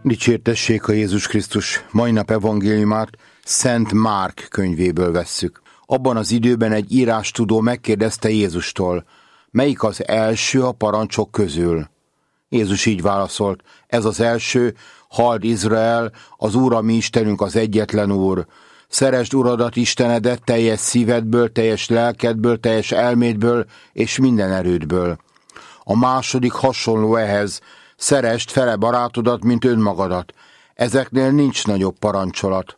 Dicsértessék a Jézus Krisztus! Mai nap evangéliumát Szent Márk könyvéből vesszük. Abban az időben egy írástudó megkérdezte Jézustól, melyik az első a parancsok közül? Jézus így válaszolt, ez az első, halld Izrael, az Úr a mi Istenünk az egyetlen Úr. Szeresd Uradat Istenedet teljes szívedből, teljes lelkedből, teljes elmédből és minden erődből. A második hasonló ehhez, szeresd fele barátodat, mint önmagadat. Ezeknél nincs nagyobb parancsolat.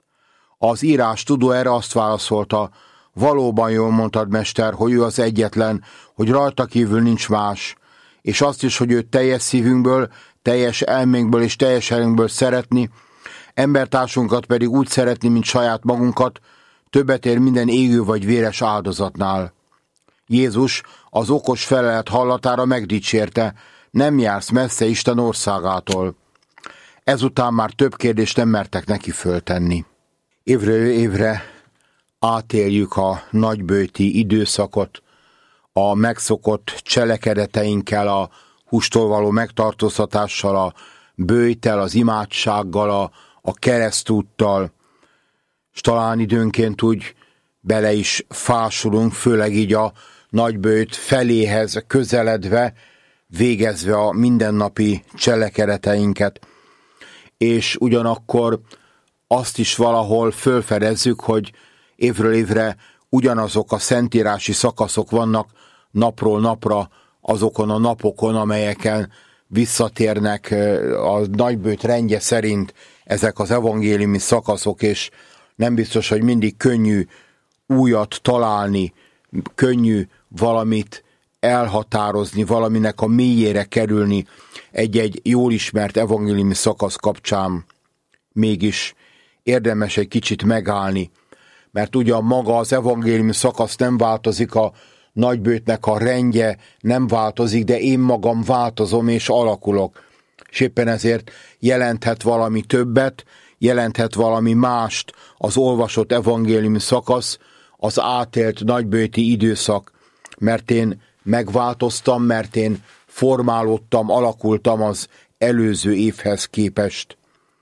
Az írástudó erre azt válaszolta, valóban jól mondtad, mester, hogy ő az egyetlen, hogy rajta kívül nincs más, és azt is, hogy őt teljes szívünkből, teljes elménkből és teljes erőnkből szeretni, embertársunkat pedig úgy szeretni, mint saját magunkat, többet ér minden égő vagy véres áldozatnál. Jézus az okos felelet hallatára megdicsérte, nem jársz messze Isten országától. Ezután már több kérdést nem mertek neki föltenni. Évről évre átéljük a nagyböjti időszakot, a megszokott cselekedeteinkkel, a hústól való megtartóztatással, a böjttel, az imádsággal, a keresztúttal, és talán időnként úgy bele is fásulunk, főleg így a nagyböjt feléhez közeledve, végezve a mindennapi cselekedeteinket, és ugyanakkor azt is valahol fölfedezzük, hogy évről évre ugyanazok a szentírási szakaszok vannak napról napra azokon a napokon, amelyeken visszatérnek a nagyböjt rendje szerint ezek az evangéliumi szakaszok, és nem biztos, hogy mindig könnyű újat találni, könnyű valamit elhatározni, valaminek a mélyére kerülni egy-egy jól ismert evangéliumi szakasz kapcsán. Mégis érdemes egy kicsit megállni, mert ugyan maga az evangéliumi szakasz nem változik, a nagyböjtnek a rendje nem változik, de én magam változom és alakulok. És éppen ezért jelenthet valami többet, jelenthet valami mást az olvasott evangéliumi szakasz, az átélt nagyböjti időszak, mert én megváltoztam, mert én formálódtam, alakultam az előző évhez képest.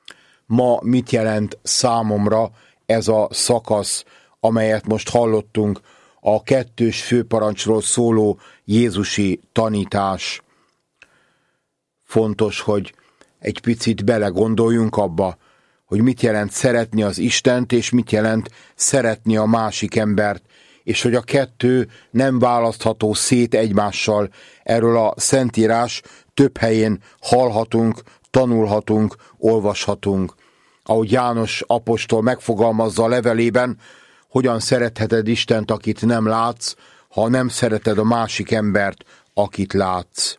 Ma mit jelent számomra ez a szakasz, amelyet most hallottunk, a 2. főparancsról szóló jézusi tanítás? Fontos, hogy egy picit belegondoljunk abba, hogy mit jelent szeretni az Istent, és mit jelent szeretni a másik embert, és hogy a kettő nem választható szét egymással. Erről a Szentírás több helyén hallhatunk, tanulhatunk, olvashatunk. Ahogy János apostol megfogalmazza a levelében, hogyan szeretheted Istent, akit nem látsz, ha nem szereted a másik embert, akit látsz.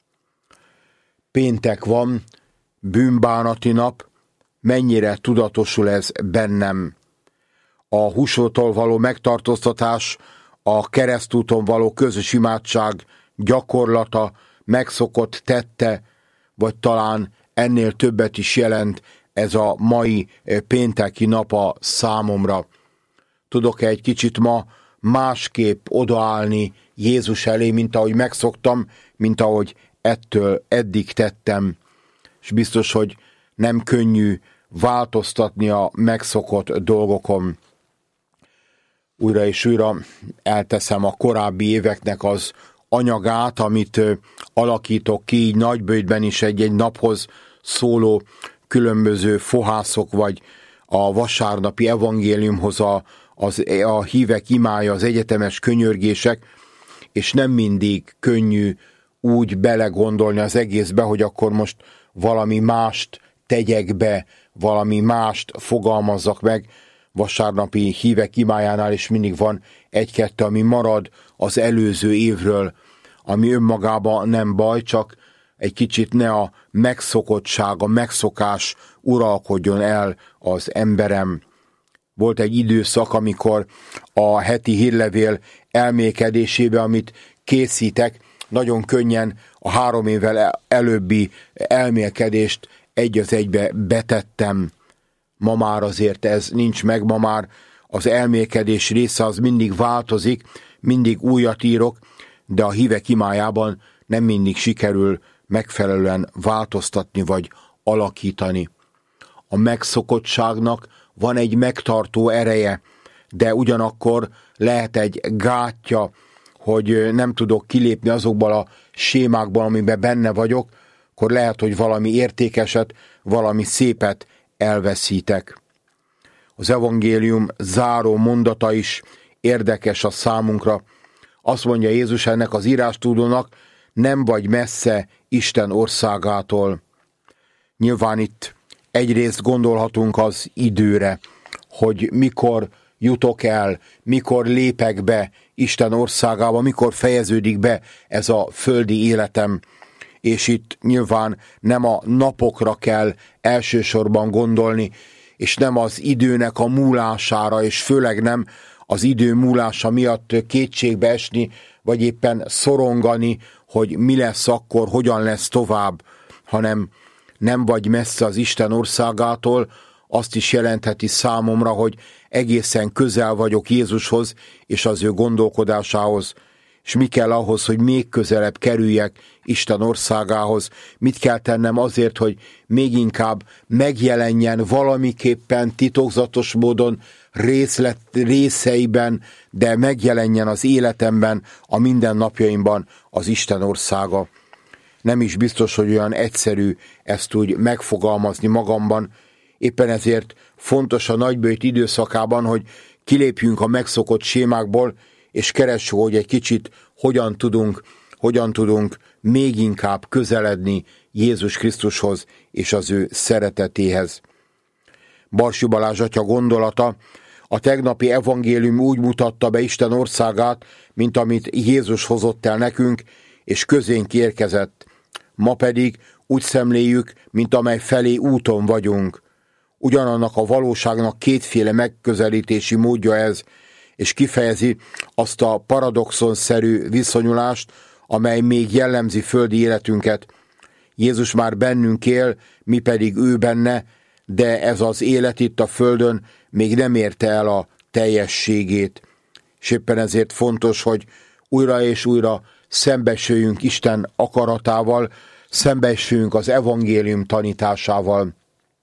Péntek van, bűnbánati nap, mennyire tudatosul ez bennem. A húsvéttől való megtartóztatás, a keresztúton való közös imádság gyakorlata, megszokott tette, vagy talán ennél többet is jelent ez a mai pénteki nap a számomra. Tudok-e egy kicsit ma másképp odaállni Jézus elé, mint ahogy megszoktam, mint ahogy ettől eddig tettem, és biztos, hogy nem könnyű változtatni a megszokott dolgokon. Újra és újra elteszem a korábbi éveknek az anyagát, amit alakítok ki, így nagyböjtben is egy-egy naphoz szóló különböző fohászok, vagy a vasárnapi evangéliumhoz a hívek imája, az egyetemes könyörgések, és nem mindig könnyű úgy belegondolni az egészbe, hogy akkor most valami mást tegyek be, valami mást fogalmazzak meg. Vasárnapi hívek imájánál is mindig van egy-kettő, ami marad az előző évről, ami önmagában nem baj, csak egy kicsit ne a megszokottság, a megszokás uralkodjon el az emberem. Volt egy időszak, amikor a heti hírlevél elmélkedésébe, amit készítek, nagyon könnyen a 3 évvel előbbi elmélkedést egy az egybe betettem. Ma már azért ez nincs meg, ma már az elmélkedés része az mindig változik, mindig újat írok, de a hívek imájában nem mindig sikerül megfelelően változtatni vagy alakítani. A megszokottságnak van egy megtartó ereje, de ugyanakkor lehet egy gátja, hogy nem tudok kilépni azokból a sémákból, amiben benne vagyok, akkor lehet, hogy valami értékeset, valami szépet elveszítek. Az evangélium záró mondata is érdekes a számunkra. Azt mondja Jézus ennek az írástudónak, nem vagy messze Isten országától. Nyilván itt egyrészt gondolhatunk az időre, hogy mikor jutok el, mikor lépek be Isten országába, mikor fejeződik be ez a földi életem. És itt nyilván nem a napokra kell elsősorban gondolni, és nem az időnek a múlására, és főleg nem az idő múlása miatt kétségbe esni, vagy éppen szorongani, hogy mi lesz akkor, hogyan lesz tovább, hanem nem vagy messze az Isten országától, azt is jelentheti számomra, hogy egészen közel vagyok Jézushoz és az ő gondolkodásához. És mi kell ahhoz, hogy még közelebb kerüljek Isten országához? Mit kell tennem azért, hogy még inkább megjelenjen valamiképpen titokzatos módon részeiben, de megjelenjen az életemben, a mindennapjaimban az Isten országa? Nem is biztos, hogy olyan egyszerű ezt úgy megfogalmazni magamban. Éppen ezért fontos a nagybőjt időszakában, hogy kilépjünk a megszokott sémákból, és keressük, hogy egy kicsit hogyan tudunk még inkább közeledni Jézus Krisztushoz és az ő szeretetéhez. Barsy Balázs atya gondolata: a tegnapi evangélium úgy mutatta be Isten országát, mint amit Jézus hozott el nekünk, és közénk érkezett. Ma pedig úgy szemléljük, mint amely felé úton vagyunk. Ugyanannak a valóságnak kétféle megközelítési módja ez, és kifejezi azt a paradoxonszerű viszonyulást, amely még jellemzi földi életünket. Jézus már bennünk él, mi pedig ő benne, de ez az élet itt a földön még nem érte el a teljességét. És éppen ezért fontos, hogy újra és újra szembesüljünk Isten akaratával, szembesüljünk az evangélium tanításával.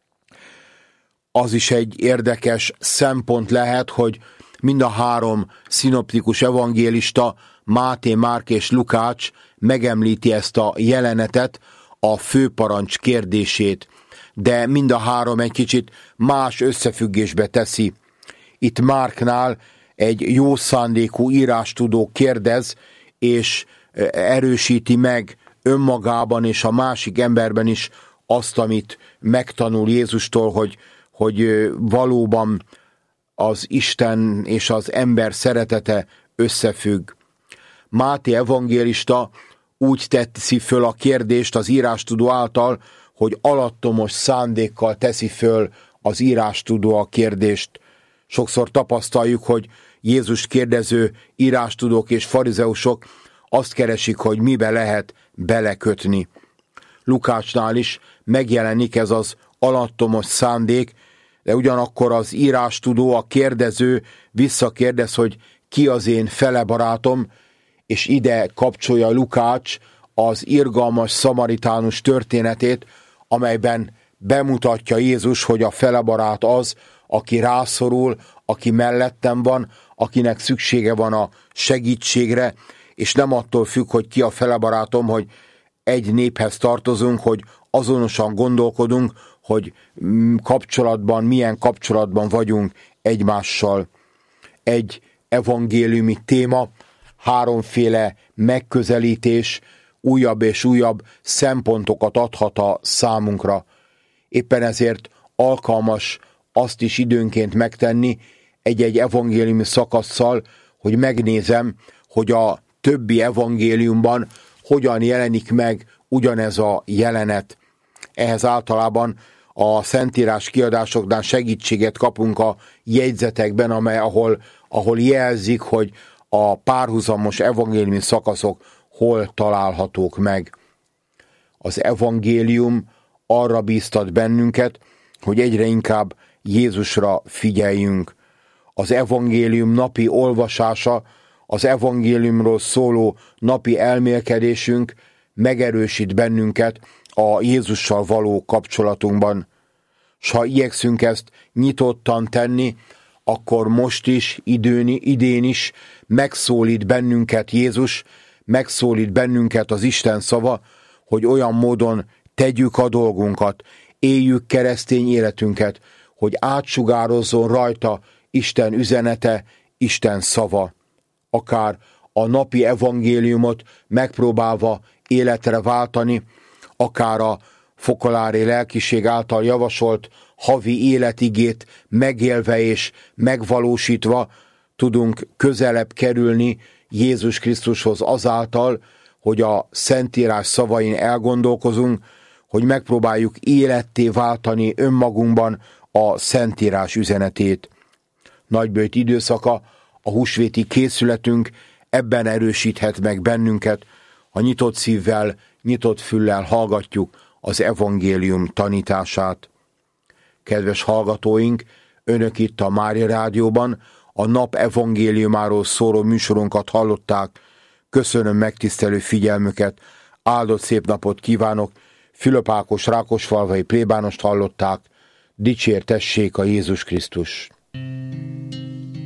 Az is egy érdekes szempont lehet, hogy mind a három szinoptikus evangélista, Máté, Márk és Lukács megemlíti ezt a jelenetet, a főparancs kérdését, de mind a három egy kicsit más összefüggésbe teszi. Itt Márknál egy jó szándékú írástudó kérdez, és erősíti meg önmagában és a másik emberben is azt, amit megtanul Jézustól, hogy valóban az Isten és az ember szeretete összefügg. Máté evangélista úgy teszi föl a kérdést az írástudó által, hogy alattomos szándékkal teszi föl az írástudó a kérdést. Sokszor tapasztaljuk, hogy Jézust kérdező írástudók és farizeusok azt keresik, hogy mibe lehet belekötni. Lukácsnál is megjelenik ez az alattomos szándék, de ugyanakkor az írástudó, a kérdező visszakérdez, hogy ki az én felebarátom, és ide kapcsolja Lukács az irgalmas szamaritánus történetét, amelyben bemutatja Jézus, hogy a felebarát az, aki rászorul, aki mellettem van, akinek szüksége van a segítségre, és nem attól függ, hogy ki a felebarátom, hogy egy néphez tartozunk, hogy azonosan gondolkodunk, hogy milyen kapcsolatban vagyunk egymással. Egy evangéliumi téma, háromféle megközelítés, újabb és újabb szempontokat adhat a számunkra. Éppen ezért alkalmas azt is időnként megtenni egy-egy evangéliumi szakasszal, hogy megnézem, hogy a többi evangéliumban hogyan jelenik meg ugyanez a jelenet. Ehhez általában a szentírás kiadásoknál segítséget kapunk a jegyzetekben, ahol jelzik, hogy a párhuzamos evangéliumi szakaszok hol találhatók meg. Az evangélium arra bíztat bennünket, hogy egyre inkább Jézusra figyeljünk. Az evangélium napi olvasása, az evangéliumról szóló napi elmélkedésünk megerősít bennünket a Jézussal való kapcsolatunkban. S ha igyekszünk ezt nyitottan tenni, akkor most is, idén is megszólít bennünket Jézus, megszólít bennünket az Isten szava, hogy olyan módon tegyük a dolgunkat, éljük keresztény életünket, hogy átsugározzon rajta Isten üzenete, Isten szava. Akár a napi evangéliumot megpróbálva életre váltani, akár a fokolári lelkiség által javasolt havi életigét megélve és megvalósítva tudunk közelebb kerülni Jézus Krisztushoz azáltal, hogy a Szentírás szavain elgondolkozunk, hogy megpróbáljuk életté váltani önmagunkban a Szentírás üzenetét. Nagyböjt időszaka, a húsvéti készületünk ebben erősíthet meg bennünket, ha nyitott szívvel, nyitott füllel hallgatjuk az evangélium tanítását. Kedves hallgatóink, önök itt a Mária Rádióban a nap evangéliumáról szóló műsorunkat hallották. Köszönöm megtisztelő figyelmüket, áldott szép napot kívánok, Fülöp Ákos rákosfalvai plébánost hallották, dicsértessék a Jézus Krisztus!